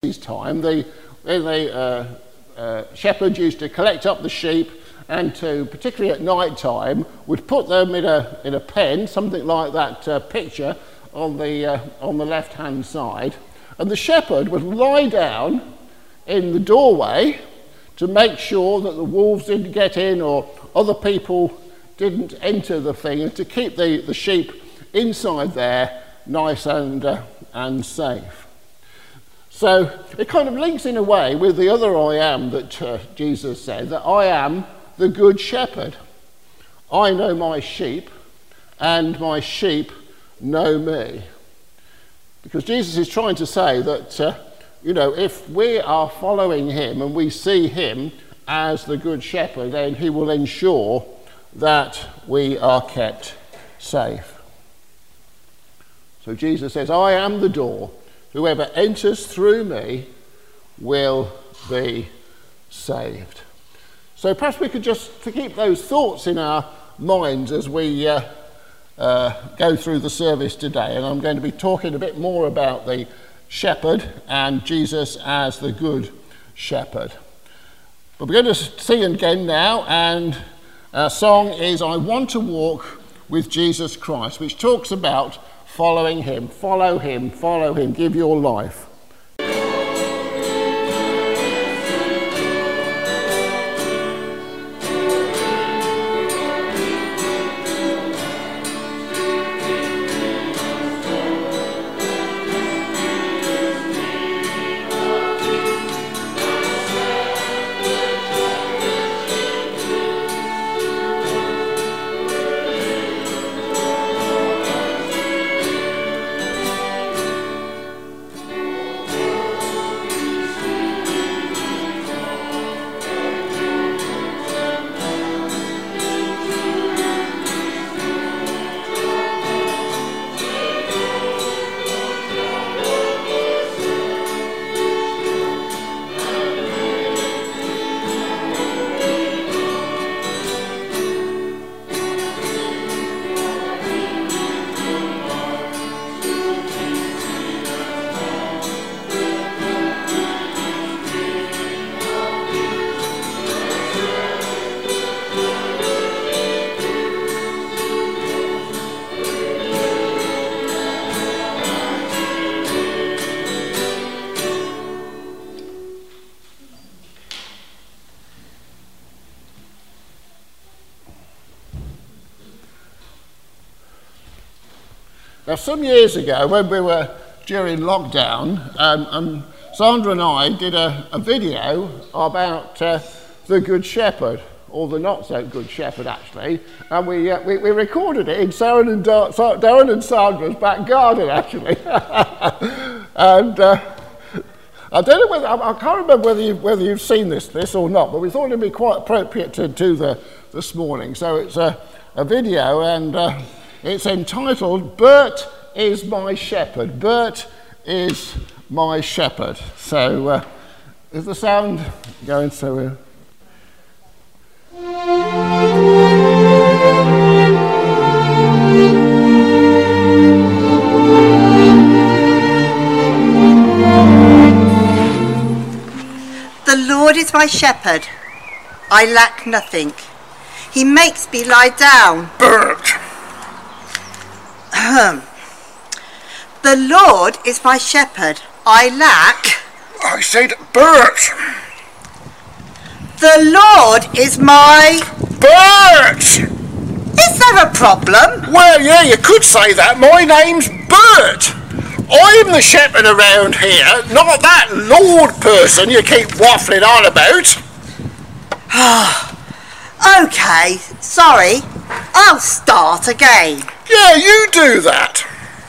Jesus' time, the shepherds used to collect up the sheep and to, particularly at night time, would put them in a pen, something like that picture on the left-hand side, and the shepherd would lie down in the doorway to make sure that the wolves didn't get in or other people didn't enter the thing, and to keep the sheep inside there nice and safe. So it kind of links in a way with the other I am that Jesus said, that I am the good shepherd. I know my sheep and my sheep know me. Because Jesus is trying to say that, if we are following him and we see him as the good shepherd, then he will ensure that we are kept safe. So Jesus says, I am the door. Whoever enters through me will be saved. So perhaps we could just to keep those thoughts in our minds as we go through the service today. And I'm going to be talking a bit more about the shepherd and Jesus as the good shepherd. But we're going to sing again now, and our song is I Want to Walk with Jesus Christ, which talks about following him, follow him, follow him, give your life. Now, some years ago, when we were during lockdown, Sandra and I did a video about the Good Shepherd, or the not so Good Shepherd, actually, and we recorded it in Darren and Sandra's back garden, actually. And I don't know whether I can't remember whether you've seen this or not, but we thought it'd be quite appropriate to do this morning. So it's a video, and it's entitled "Bert is my shepherd." Bert is my shepherd. So is the sound going? So The Lord is my shepherd, I lack nothing. He makes me lie down. Bert! The Lord is my shepherd, I lack. I said Bert! The Lord is my... Bert! Is there a problem? Well, yeah, you could say that. My name's Bert. I'm the shepherd around here, not that Lord person you keep waffling on about. OK, sorry. I'll start again. Yeah, you do that.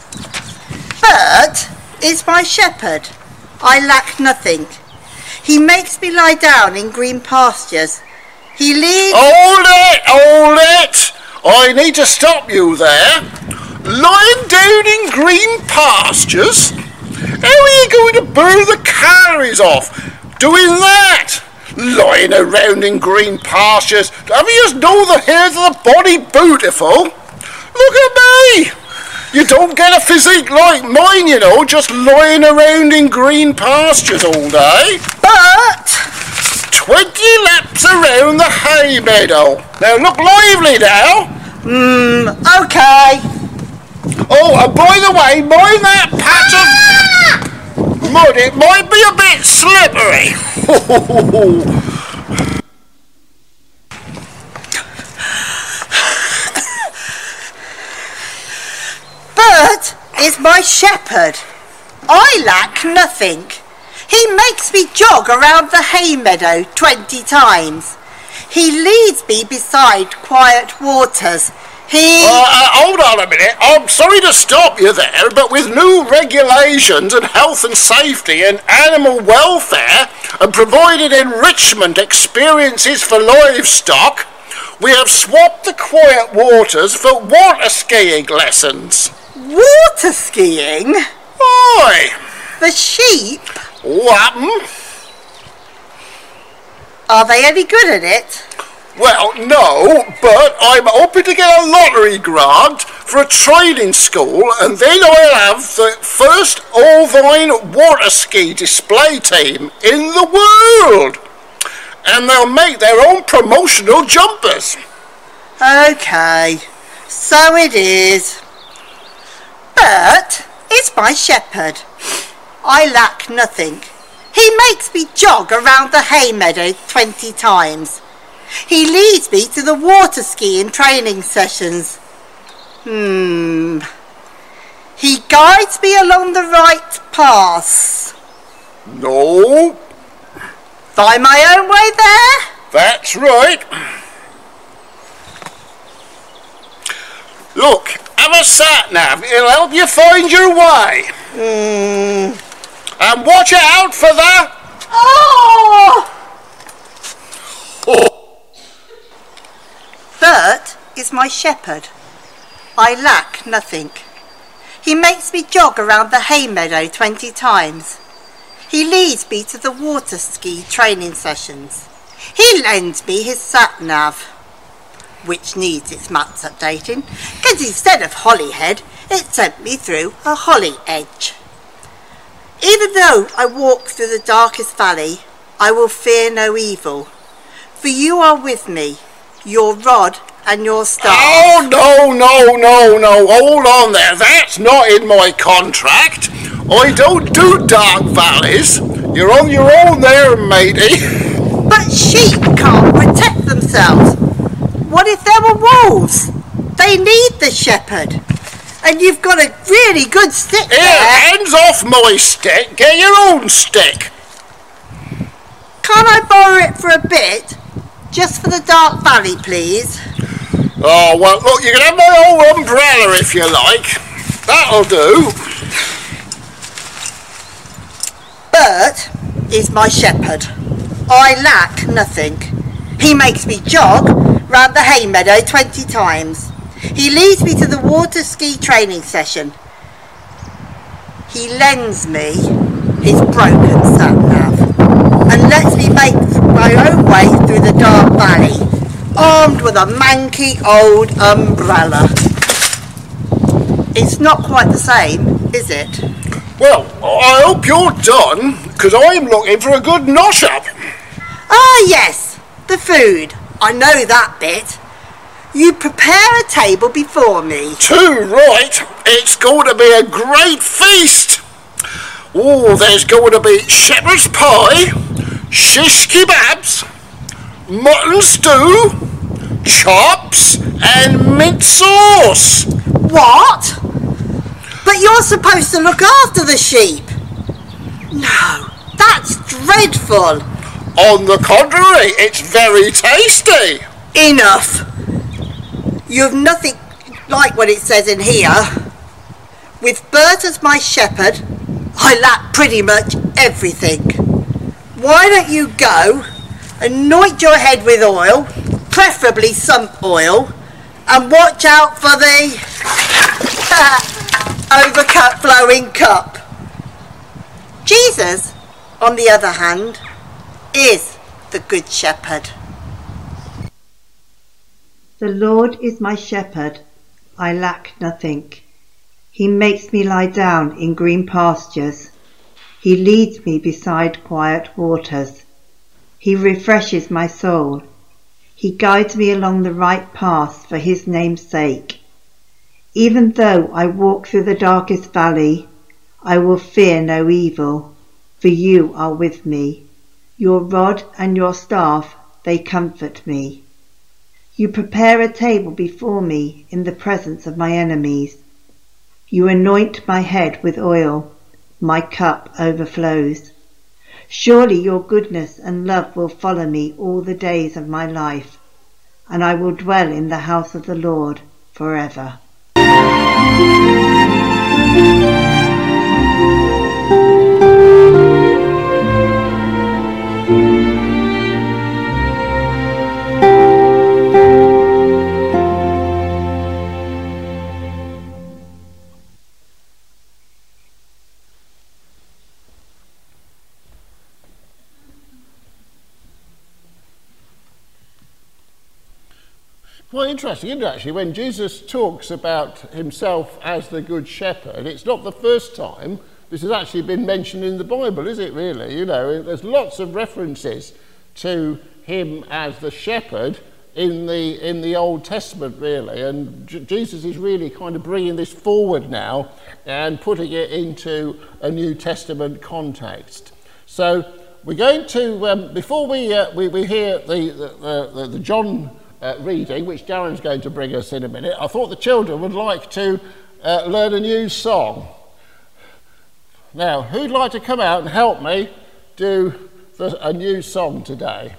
Bert is my shepherd. I lack nothing. He makes me lie down in green pastures. He leads... Hold it! I need to stop you there. Lying down in green pastures? How are you going to burn the calories off doing that? Lying around in green pastures. Have you just know the hairs of the body beautiful? Look at me! You don't get a physique like mine, you know, just lying around in green pastures all day. But 20 laps around the hay meadow. Now look lively now. okay. Oh, and by the way, mind that patch of mud, it might be a bit slippery. Bert is my shepherd. I lack nothing. He makes me jog around the hay meadow 20 times. He leads me beside quiet waters. Hold on a minute. I'm sorry to stop you there, but with new regulations and health and safety and animal welfare and provided enrichment experiences for livestock, we have swapped the quiet waters for water skiing lessons. Water skiing? Why? The sheep? What? Are they any good at it? Well, no, but I'm hoping to get a lottery grant for a training school, and then I'll have the first Ovine water ski display team in the world. And they'll make their own promotional jumpers. Okay, so it is. Bert is my shepherd. I lack nothing. He makes me jog around the hay meadow 20 times. He leads me to the water skiing training sessions. He guides me along the right paths. No. Find my own way there? That's right. Look, have a sat-nav. It'll help you find your way. And watch out for the... Oh! Bert is my shepherd. I lack nothing. He makes me jog around the hay meadow 20 times. He leads me to the water ski training sessions. He lends me his sat-nav, which needs its maps updating, because instead of Holyhead, it sent me through a holly edge. Even though I walk through the darkest valley, I will fear no evil, for you are with me, your rod and your staff. Oh, no, hold on there. That's not in my contract. I don't do dark valleys. You're on your own there, matey. But sheep can't protect themselves. What if there were wolves? They need the shepherd. And you've got a really good stick there. Here, hands off my stick. Get your own stick. Can't I borrow it for a bit? Just for the dark valley, please. Oh, well, look, you can have my old umbrella if you like. That'll do. Bert is my shepherd. I lack nothing. He makes me jog round the hay meadow 20 times. He leads me to the water ski training session. He lends me his broken sat-nav and lets me make my own way through the dark valley, armed with a manky old umbrella. It's not quite the same, is it? Well, I hope you're done, because I'm looking for a good nosh-up. Ah, yes, the food. I know that bit. You prepare a table before me. Too right. It's going to be a great feast. Oh, there's going to be shepherd's pie, shish kebabs, mutton stew, chops and mint sauce. What? But you're supposed to look after the sheep. No, that's dreadful. On the contrary, it's very tasty. Enough. You've nothing like what it says in here. With Bert as my shepherd, I lack pretty much everything. Why don't you go, anoint your head with oil, preferably some oil, and watch out for the overcut flowing cup. Jesus, on the other hand, is the Good Shepherd. The Lord is my shepherd, I lack nothing. He makes me lie down in green pastures. He leads me beside quiet waters. He refreshes my soul. He guides me along the right path for his name's sake. Even though I walk through the darkest valley, I will fear no evil, for you are with me. Your rod and your staff, they comfort me. You prepare a table before me in the presence of my enemies. You anoint my head with oil. My cup overflows. Surely your goodness and love will follow me all the days of my life, and I will dwell in the house of the Lord forever. Quite interesting, isn't it, actually, when Jesus talks about himself as the Good Shepherd, it's not the first time this has actually been mentioned in the Bible, is it really? You know, there's lots of references to him as the shepherd in the Old Testament, really, and Jesus is really kind of bringing this forward now and putting it into a New Testament context. So we're going to, before we hear the John reading, which Darren's going to bring us in a minute, I thought the children would like to learn a new song. Now, who'd like to come out and help me do a new song today?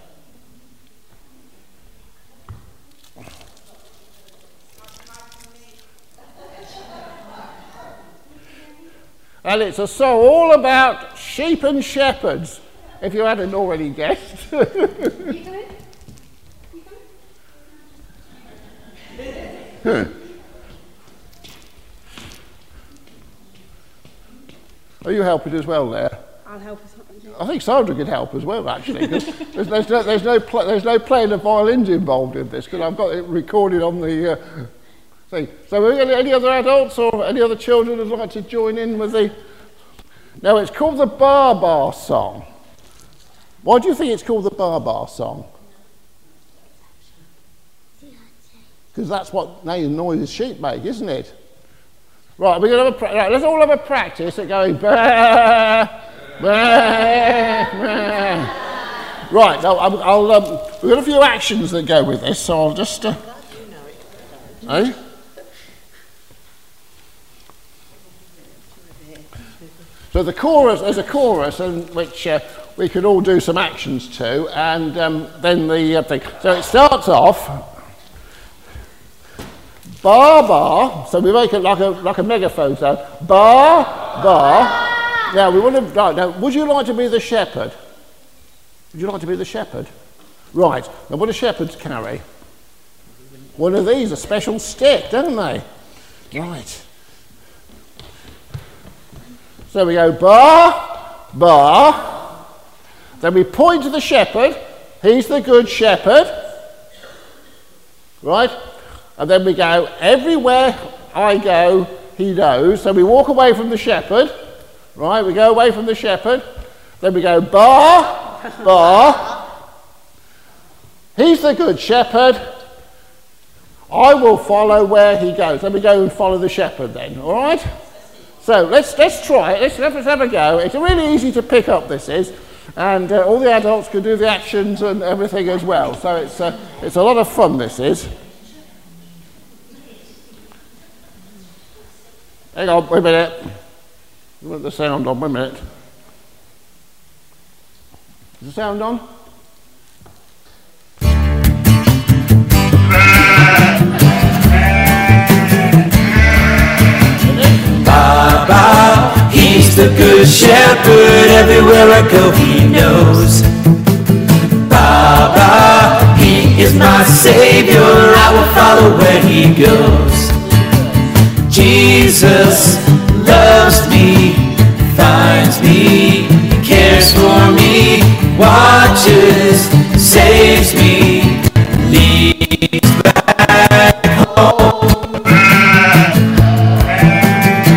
And it's a song all about sheep and shepherds, if you hadn't already guessed. Are you helping as well there? I'll help us. I think Sandra could help as well, actually, because there's no playing of violins involved in this, because I've got it recorded on the thing. So are there any other adults or any other children who'd like to join in with the... Now, it's called the Baa Baa song. Why do you think it's called the Baa Baa song? Because that's what noises sheep make, isn't it? Right, we're going to have let's all have a practice at going bah, bah, bah. Right, now we've got a few actions that go with this, so I'll just... eh? So the chorus, there's a chorus in which we could all do some actions to, and then the thing. So it starts off... Baa Baa, so we make it like a megaphone sound. Baa Baa. Now we want to. Right, now, would you like to be the shepherd? Would you like to be the shepherd? Right. Now, what do shepherds carry? One of these, a special stick, don't they? Right. So we go Baa Baa. Then we point to the shepherd. He's the good shepherd. Right. And then we go, everywhere I go, he knows. So we walk away from the shepherd, right? We go away from the shepherd. Then we go, Baa, Baa. He's the good shepherd. I will follow where he goes. Then we go and follow the shepherd then, all right? So let's try it. Let's have a go. It's really easy to pick up, this is. And all the adults can do the actions and everything as well. So it's a lot of fun, this is. Hang on, wait a minute. You want the sound on, wait a minute. Is the sound on? Baa Baa, he's the good shepherd, everywhere I go he knows. Baa Baa, he is my savior, I will follow where he goes. Jesus loves me, finds me, cares for me, watches, saves me, leads back home.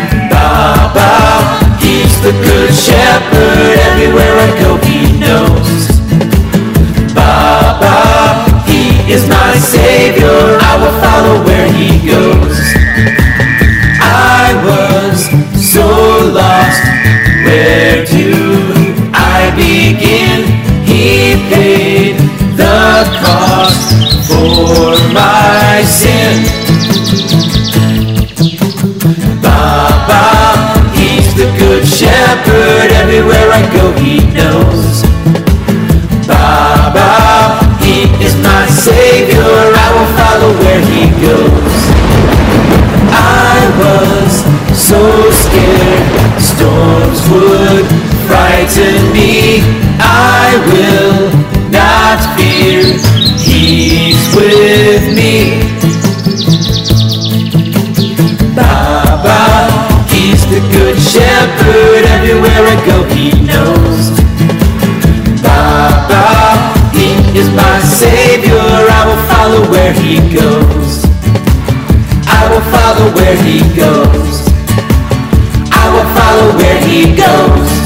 where he goes. I will follow where he goes. I will follow where he goes.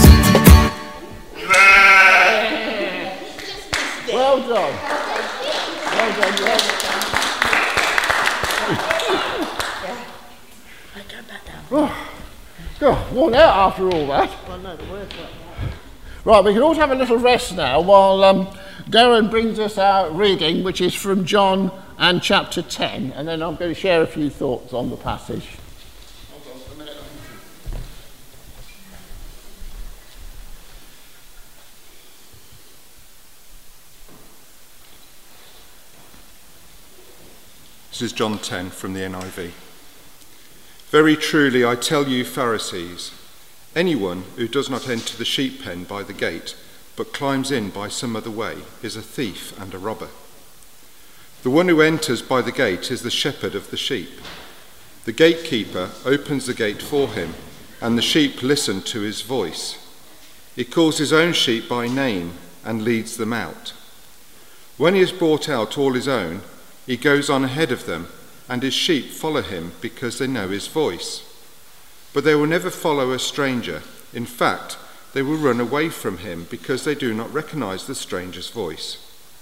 Well done. Well done, yes. God, worn out after all that. Right, we can all have a little rest now while Darren brings us our reading, which is from John and chapter 10, and then I'm going to share a few thoughts on the passage. This is John 10 from the NIV. Very truly I tell you, Pharisees, anyone who does not enter the sheep pen by the gate, but climbs in by some other way, is a thief and a robber. The one who enters by the gate is the shepherd of the sheep. The gatekeeper opens the gate for him, and the sheep listen to his voice. He calls his own sheep by name and leads them out. When he has brought out all his own, he goes on ahead of them, and his sheep follow him because they know his voice. But they will never follow a stranger. In fact, they will run away from him because they do not recognize the stranger's voice.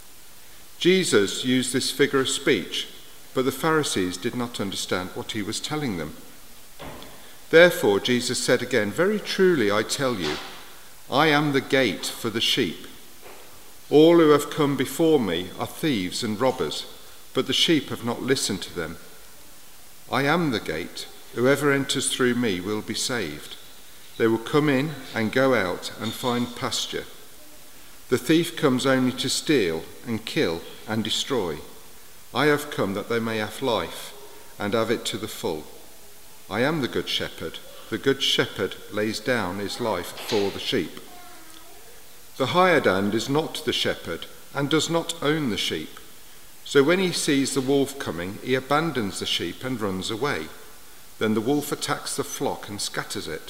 Jesus used this figure of speech, but the Pharisees did not understand what he was telling them. Therefore, Jesus said again, very truly I tell you, I am the gate for the sheep. All who have come before me are thieves and robbers, but the sheep have not listened to them. I am the gate. Whoever enters through me will be saved. They will come in and go out and find pasture. The thief comes only to steal and kill and destroy. I have come that they may have life and have it to the full. I am the good shepherd. The good shepherd lays down his life for the sheep. The hired hand is not the shepherd and does not own the sheep. So when he sees the wolf coming, he abandons the sheep and runs away. Then the wolf attacks the flock and scatters it.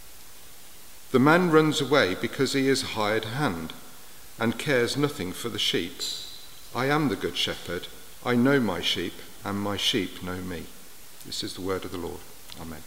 The man runs away because he is a hired hand and cares nothing for the sheep. I am the good shepherd. I know my sheep, and my sheep know me. This is the word of the Lord. Amen.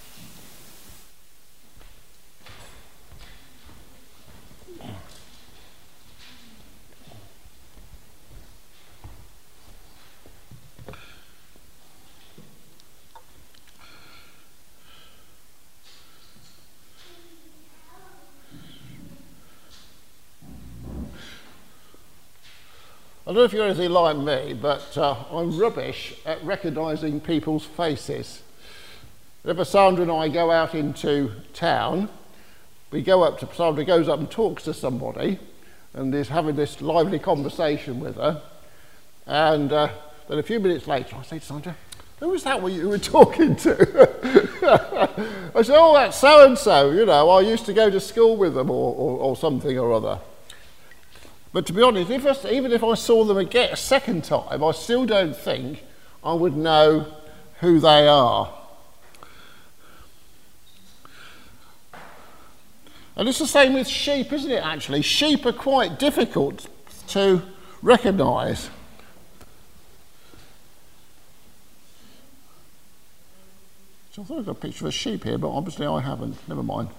I don't know if you're anything like me, but I'm rubbish at recognising people's faces. Whenever Sandra and I go out into town, Sandra goes up and talks to somebody and is having this lively conversation with her. And then a few minutes later, I say to Sandra, who was that you were talking to? I said, oh, that's so-and-so, you know, I used to go to school with them or something or other. But to be honest, even if I saw them again a second time, I still don't think I would know who they are. And it's the same with sheep, isn't it, actually? Sheep are quite difficult to recognise. So I thought I got a picture of a sheep here, but obviously I haven't. Never mind.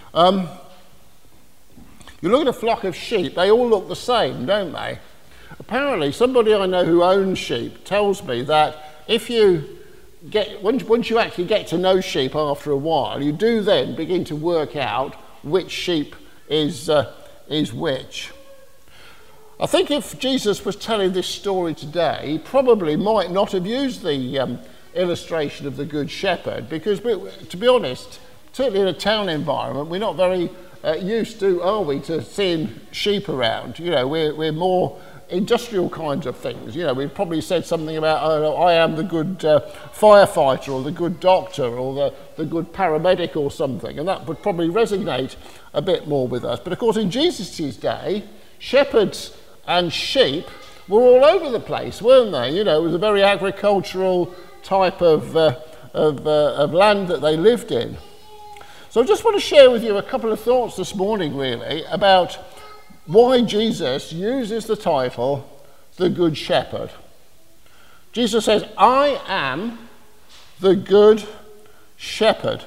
You look at a flock of sheep, they all look the same, don't they? Apparently, somebody I know who owns sheep tells me that if you once you actually get to know sheep after a while, you do then begin to work out which sheep is which. I think if Jesus was telling this story today, he probably might not have used the illustration of the Good Shepherd, because, to be honest, certainly in a town environment, we're not very used to, are we, to seeing sheep around. You know, we're more industrial kinds of things. You know, we've probably said something about, oh, I am the good firefighter or the good doctor or the good paramedic or something, and that would probably resonate a bit more with us. But of course, in Jesus' day, shepherds and sheep were all over the place, weren't they? You know, it was a very agricultural type of land that they lived in. So I just want to share with you a couple of thoughts this morning, really, about why Jesus uses the title, the Good Shepherd. Jesus says, I am the good shepherd.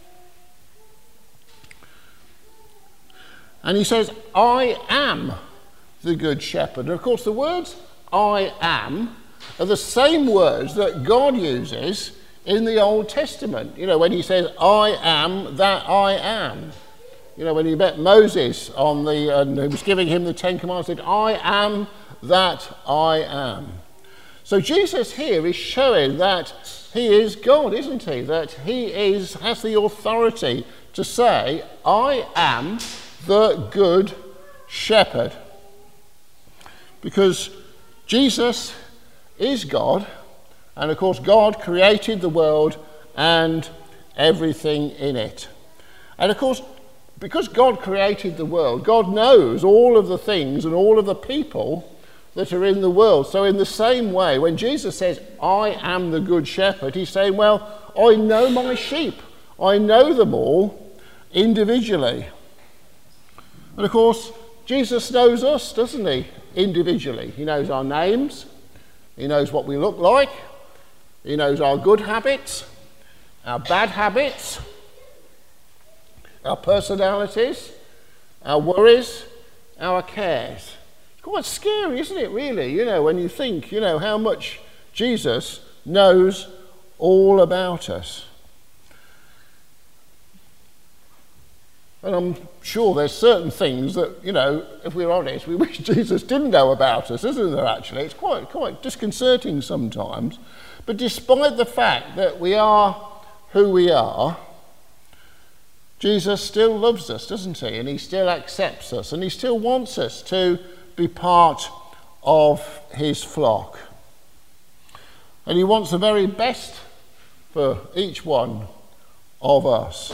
And he says, I am the good shepherd. And of course, the words I am are the same words that God uses in the Old Testament. You know, when he says, I am that I am. You know, when he met Moses and he was giving him the Ten Commandments, he said, I am that I am. So Jesus here is showing that he is God, isn't he? That he has the authority to say, I am the good shepherd. Because Jesus is God, and of course God created the world and everything in it. And of course, because God created the world, God knows all of the things and all of the people that are in the world. So in the same way, when Jesus says, I am the good shepherd, he's saying, well, I know my sheep. I know them all individually. And of course, Jesus knows us, doesn't he, individually. He knows our names, he knows what we look like, he knows our good habits, our bad habits, our personalities, our worries, our cares. It's quite scary, isn't it, really, you know, when you think, you know, how much Jesus knows all about us. And I'm sure there's certain things that, you know, if we're honest, we wish Jesus didn't know about us, isn't there, actually? It's quite disconcerting sometimes. But despite the fact that we are who we are, Jesus still loves us, doesn't he? And he still accepts us, and he still wants us to be part of his flock. And he wants the very best for each one of us.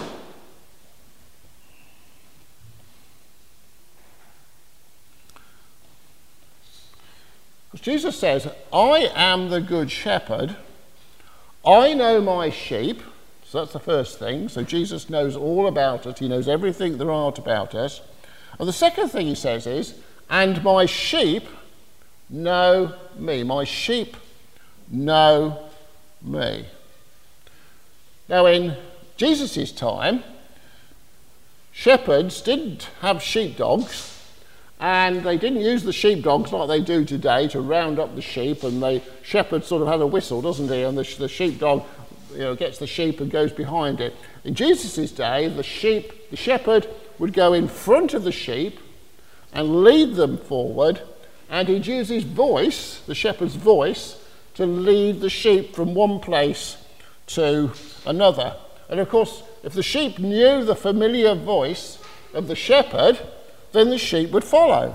Jesus says, I am the good shepherd. I know my sheep. So that's the first thing. So Jesus knows all about us. He knows everything there are about us. And the second thing he says is, and my sheep know me. My sheep know me. Now in Jesus' time, shepherds didn't have sheepdogs. And they didn't use the sheepdogs like they do today to round up the sheep, and the shepherd sort of has a whistle, doesn't he? And the sheepdog, you know, gets the sheep and goes behind it. In Jesus' day, the shepherd would go in front of the sheep and lead them forward, and he'd use his voice, the shepherd's voice, to lead the sheep from one place to another. And of course, if the sheep knew the familiar voice of the shepherd, then the sheep would follow.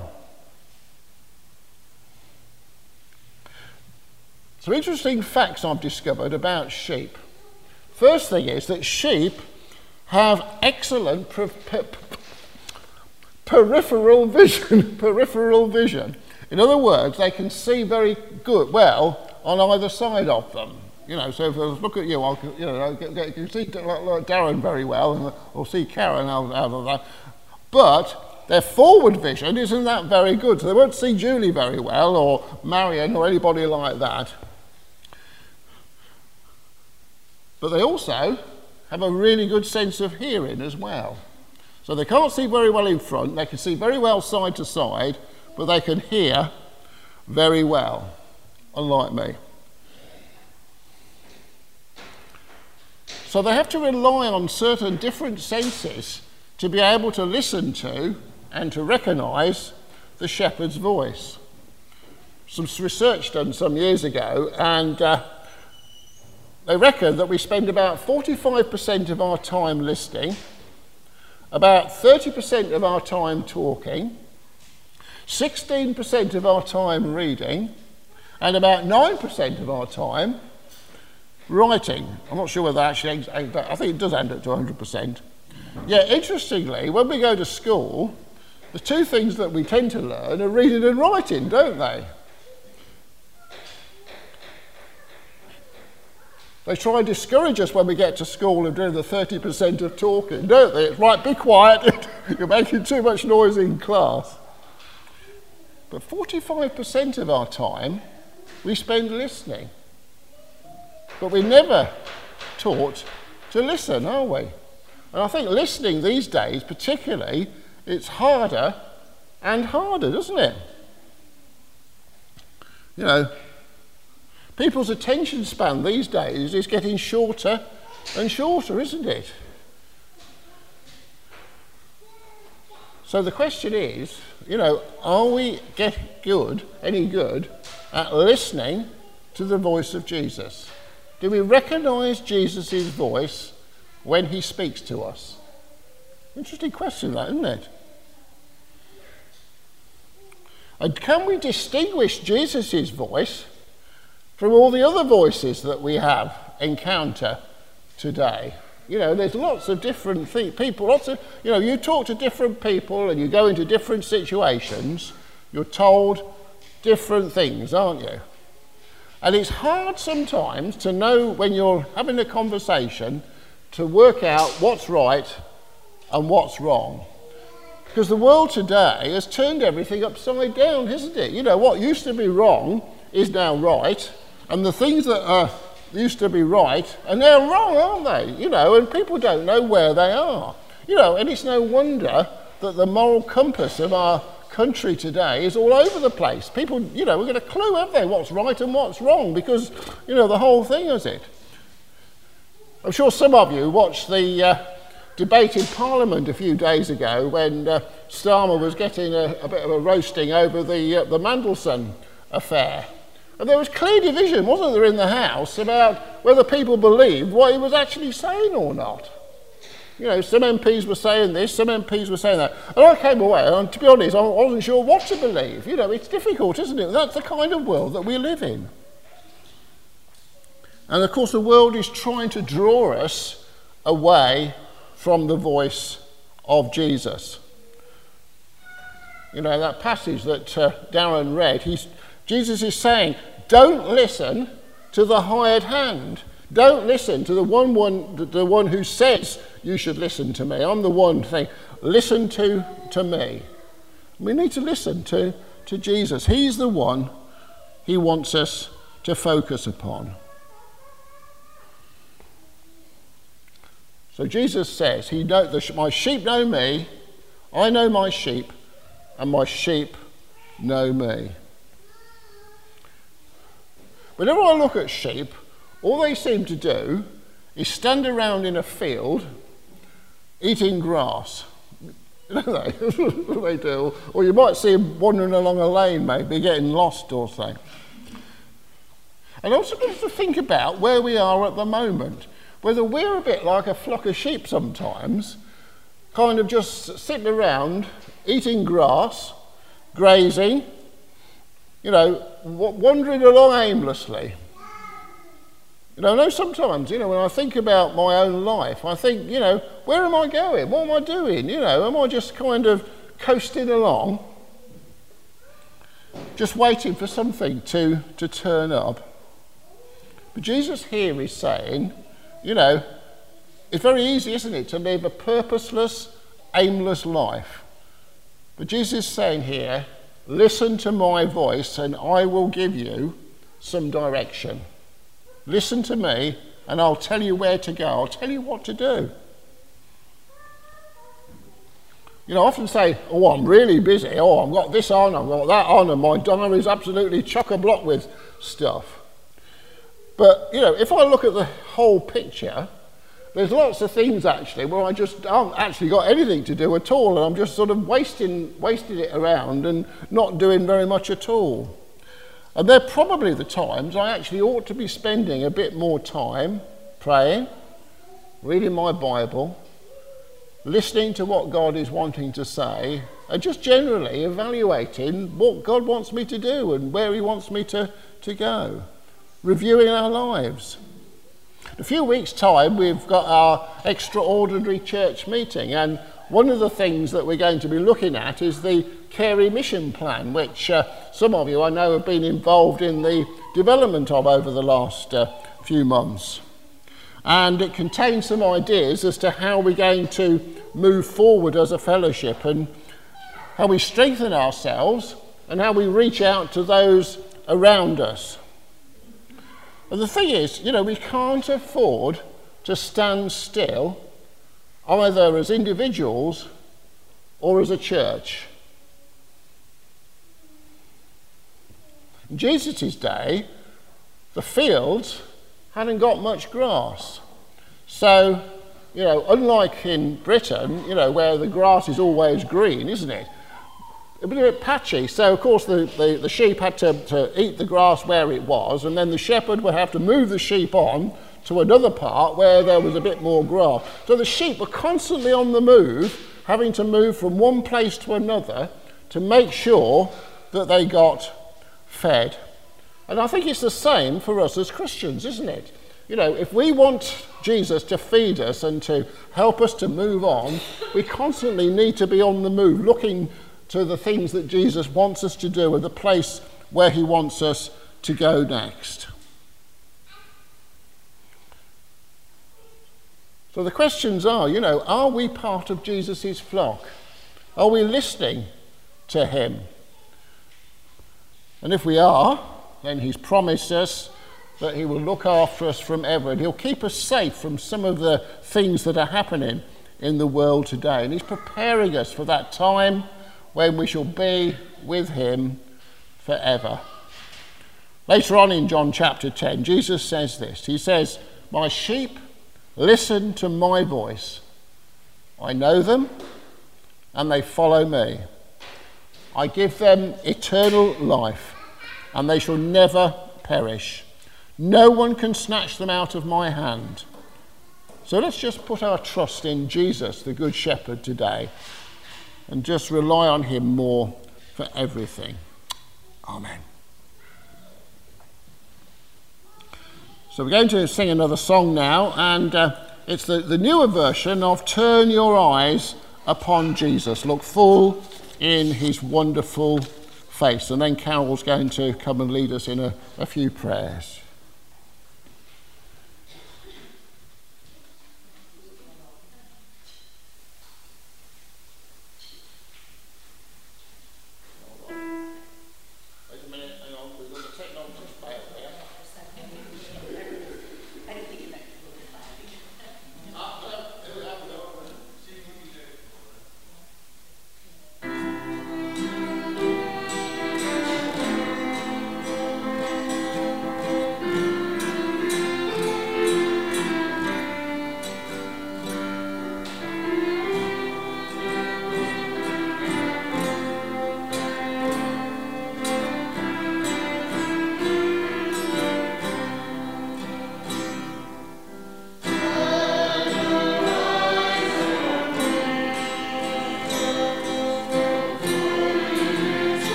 Some interesting facts I've discovered about sheep. First thing is that sheep have excellent peripheral vision. In other words, they can see very well on either side of them. You know, so if I look at you, I can see Darren very well, or see Karen out of that. But their forward vision isn't that very good, so they won't see Julie very well, or Marion, or anybody like that. But they also have a really good sense of hearing as well. So they can't see very well in front, they can see very well side to side, but they can hear very well, unlike me. So they have to rely on certain different senses to be able to listen to and to recognise the shepherd's voice. Some research done some years ago, and they reckon that we spend about 45% of our time listening, about 30% of our time talking, 16% of our time reading, and about 9% of our time writing. I'm not sure whether actually, I think it does end up to 100%. Yeah, interestingly, when we go to school, the two things that we tend to learn are reading and writing, don't they? They try and discourage us when we get to school and doing the 30% of talking, don't they? It's right, be quiet, you're making too much noise in class. But 45% of our time we spend listening. but we're never taught to listen, are we? And I think listening these days, particularly, it's harder and harder, doesn't it? You know, people's attention span these days is getting shorter and shorter, isn't it? So the question is, you know, are we any good at listening to the voice of Jesus? Do we recognise Jesus' voice when he speaks to us? Interesting question that, isn't it? And can we distinguish Jesus' voice from all the other voices that we encounter today? You know, there's lots of different people, you talk to different people and you go into different situations, you're told different things, aren't you? And it's hard sometimes to know when you're having a conversation to work out what's right and what's wrong. Because the world today has turned everything upside down, hasn't it? You know, what used to be wrong is now right, and the things that used to be right are now wrong, aren't they? You know, and people don't know where they are. You know, and it's no wonder that the moral compass of our country today is all over the place. People, you know, we've got a clue, have they, what's right and what's wrong, because, you know, the whole thing is it. I'm sure some of you watched the debate in Parliament a few days ago when Starmer was getting a bit of a roasting over the Mandelson affair. And there was clear division, wasn't there, in the House about whether people believed what he was actually saying or not. You know, some MPs were saying this, some MPs were saying that. And I came away, and to be honest, I wasn't sure what to believe. You know, it's difficult, isn't it? That's the kind of world that we live in. And of course, the world is trying to draw us away from the voice of Jesus. You know, that passage that Darren read, Jesus is saying, don't listen to the hired hand. Don't listen to the one who says you should listen to me. I'm the one saying, listen to me. We need to listen to Jesus. He's the one he wants us to focus upon. So Jesus says, my sheep know me, I know my sheep, and my sheep know me. Whenever I look at sheep, all they seem to do is stand around in a field eating grass. Don't they? They do. Or you might see them wandering along a lane, maybe, getting lost or something. And also just to think about where we are at the moment. Whether we're a bit like a flock of sheep sometimes, kind of just sitting around, eating grass, grazing, you know, wandering along aimlessly. You know, I know sometimes, you know, when I think about my own life, I think, you know, where am I going? What am I doing? You know, am I just kind of coasting along, just waiting for something to turn up? But Jesus here is saying, you know, it's very easy, isn't it, to live a purposeless, aimless life. But Jesus is saying here, listen to my voice and I will give you some direction. Listen to me and I'll tell you where to go. I'll tell you what to do. You know, I often say, oh, I'm really busy. Oh, I've got this on, I've got that on, and my diary's absolutely chock-a-block with stuff. But, you know, if I look at the whole picture, there's lots of things actually where I just haven't actually got anything to do at all, and I'm just sort of wasting it around and not doing very much at all. And they're probably the times I actually ought to be spending a bit more time praying, reading my Bible, listening to what God is wanting to say, and just generally evaluating what God wants me to do and where he wants me to go. Reviewing our lives. In a few weeks' time, we've got our extraordinary church meeting, and one of the things that we're going to be looking at is the Carey Mission Plan, which some of you I know have been involved in the development of over the last few months. And it contains some ideas as to how we're going to move forward as a fellowship and how we strengthen ourselves and how we reach out to those around us. And the thing is, you know, we can't afford to stand still either as individuals or as a church. In Jesus' day, the fields hadn't got much grass. So, you know, unlike in Britain, you know, where the grass is always green, isn't it? It was a bit patchy. So, of course, the sheep had to eat the grass where it was, and then the shepherd would have to move the sheep on to another part where there was a bit more grass. So the sheep were constantly on the move, having to move from one place to another to make sure that they got fed. And I think it's the same for us as Christians, isn't it? You know, if we want Jesus to feed us and to help us to move on, we constantly need to be on the move, looking to the things that Jesus wants us to do and the place where he wants us to go next. So the questions are, you know, are we part of Jesus' flock? Are we listening to him? And if we are, then he's promised us that he will look after us from ever, and he'll keep us safe from some of the things that are happening in the world today. And he's preparing us for that time when we shall be with him forever. Later on in John chapter 10, Jesus says this. He says, "My sheep listen to my voice. I know them, and they follow me. I give them eternal life, and they shall never perish. No one can snatch them out of my hand." So let's just put our trust in Jesus, the Good Shepherd, today, and just rely on him more for everything. Amen. So we're going to sing another song now, and it's the newer version of "Turn Your Eyes Upon Jesus." Look full in his wonderful face. And then Carol's going to come and lead us in a few prayers.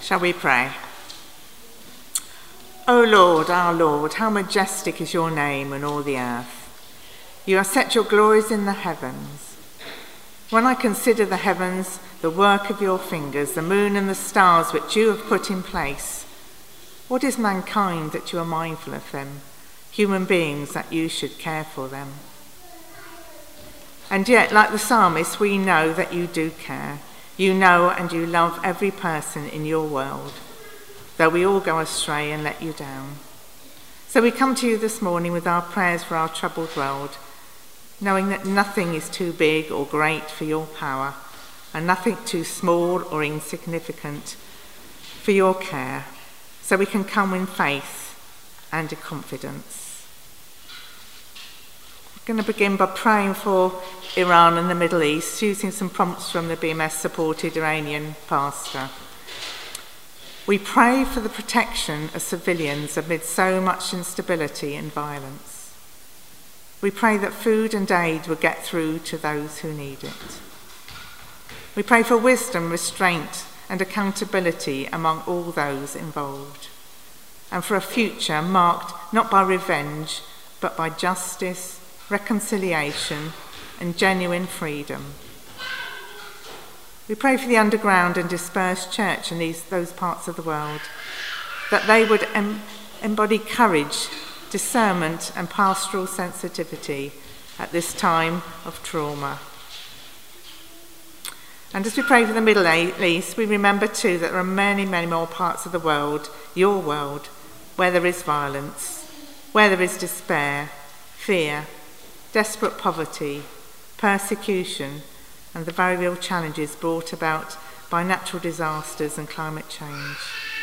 Shall we pray? O Lord, our Lord, how majestic is your name in all the earth. You have set your glories in the heavens. When I consider the heavens, the work of your fingers, the moon and the stars which you have put in place, what is mankind that you are mindful of them, human beings that you should care for them? And yet, like the psalmist, we know that you do care. You know and you love every person in your world, though we all go astray and let you down. So we come to you this morning with our prayers for our troubled world, knowing that nothing is too big or great for your power, and nothing too small or insignificant for your care. So we can come in faith and in confidence. We're going to begin by praying for Iran and the Middle East, using some prompts from the BMS-supported Iranian pastor. We pray for the protection of civilians amid so much instability and violence. We pray that food and aid will get through to those who need it. We pray for wisdom, restraint, and accountability among all those involved, and for a future marked not by revenge, but by justice, reconciliation, and genuine freedom. We pray for the underground and dispersed church in those parts of the world, that they would embody courage, discernment, and pastoral sensitivity at this time of trauma. And as we pray for the Middle East, we remember too that there are many, many more parts of the world, your world, where there is violence, where there is despair, fear, desperate poverty, persecution, and the very real challenges brought about by natural disasters and climate change.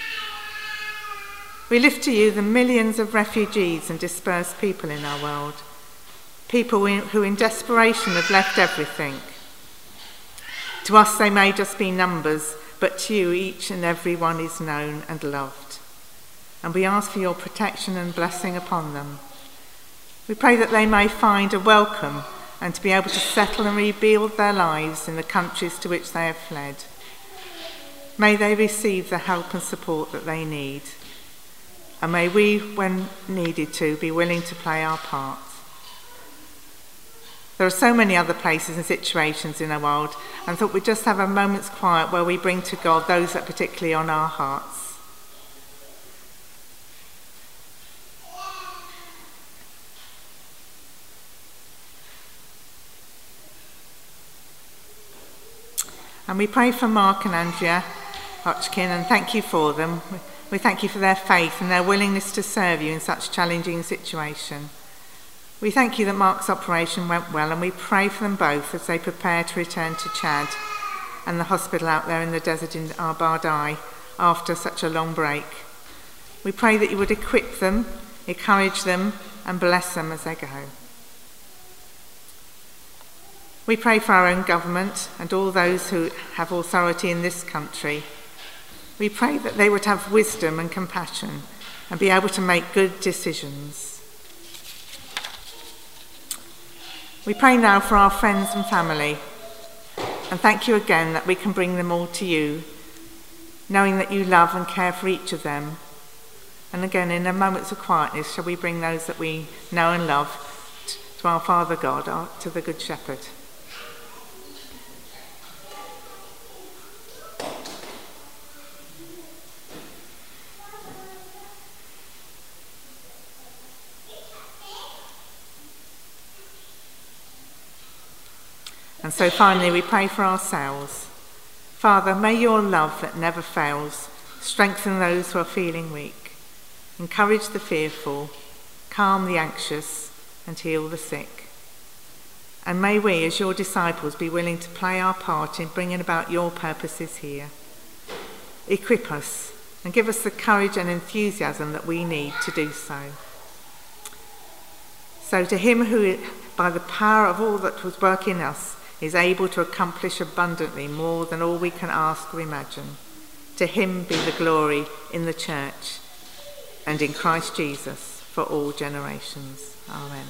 We lift to you the millions of refugees and dispersed people in our world, people who in desperation have left everything. To us they may just be numbers, but to you each and every one is known and loved. And we ask for your protection and blessing upon them. We pray that they may find a welcome and to be able to settle and rebuild their lives in the countries to which they have fled. May they receive the help and support that they need. And may we, when needed to, be willing to play our part. There are so many other places and situations in our world, and I thought we'd just have a moment's quiet where we bring to God those that are particularly on our hearts. And we pray for Mark and Andrea Hodgkin and thank you for them. We thank you for their faith and their willingness to serve you in such challenging situation. We thank you that Mark's operation went well, and we pray for them both as they prepare to return to Chad and the hospital out there in the desert in Al-Bardai after such a long break. We pray that you would equip them, encourage them, and bless them as they go. We pray for our own government and all those who have authority in this country. We pray that they would have wisdom and compassion and be able to make good decisions. We pray now for our friends and family, and thank you again that we can bring them all to you, knowing that you love and care for each of them. And again, in a moments of quietness, shall we bring those that we know and love to our Father God, to the Good Shepherd. And so finally we pray for ourselves. Father, may your love that never fails strengthen those who are feeling weak, encourage the fearful, calm the anxious, and heal the sick. And may we, as your disciples, be willing to play our part in bringing about your purposes here. Equip us and give us the courage and enthusiasm that we need to do so. So to him who, by the power of all that was working in us, is able to accomplish abundantly more than all we can ask or imagine. To him be the glory in the church and in Christ Jesus for all generations. Amen.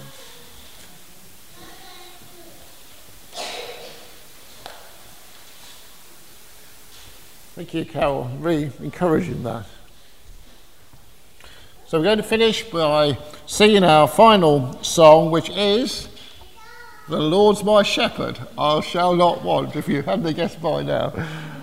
Thank you, Carol. Really encouraging that. So we're going to finish by singing our final song, which is "The Lord's My Shepherd, I Shall Not Want," if you hadn't guessed by now.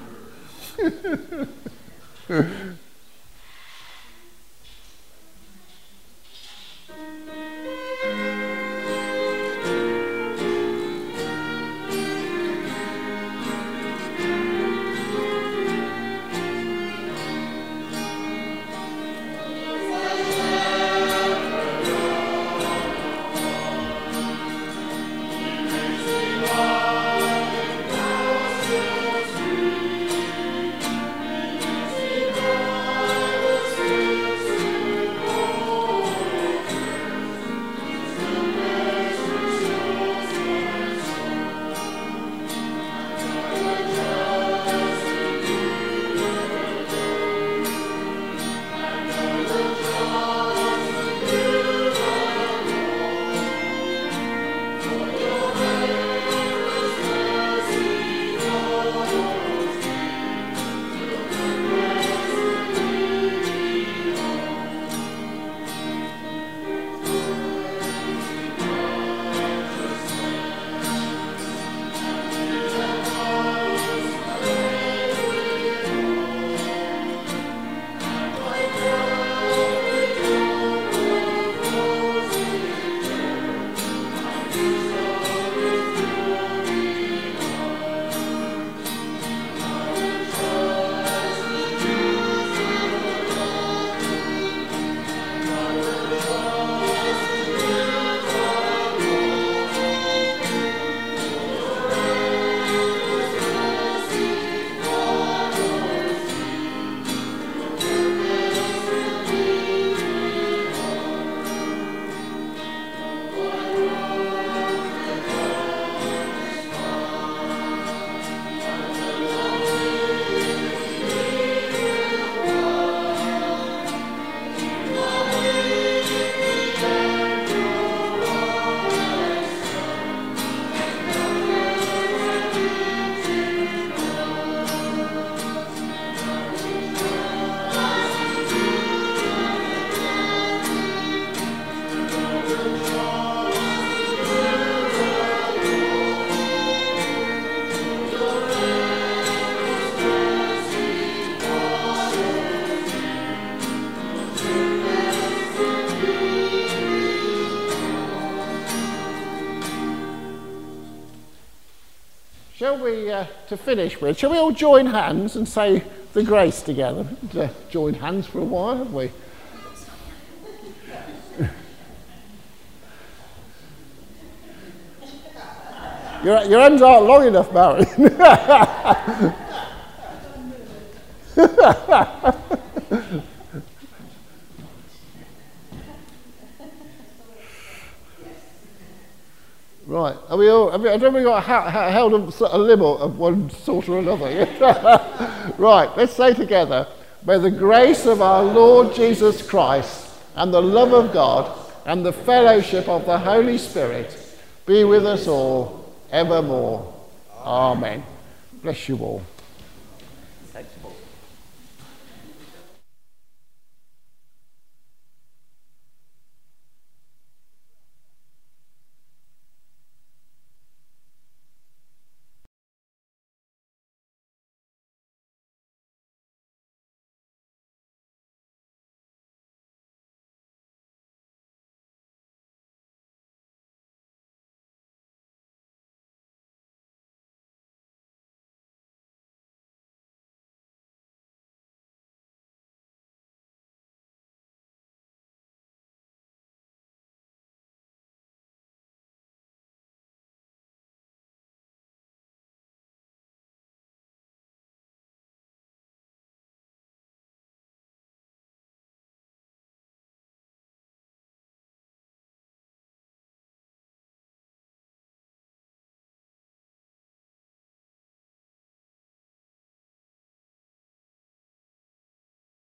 Shall we, to finish with, shall we all join hands and say the grace together? Joined hands for a while, have we? Your hands aren't long enough, Barry. Right, are we all, I don't think we got held a limit of one sort or another. Right, let's say together, may the grace of our Lord Jesus Christ and the love of God and the fellowship of the Holy Spirit be with us all evermore. Amen. Bless you all.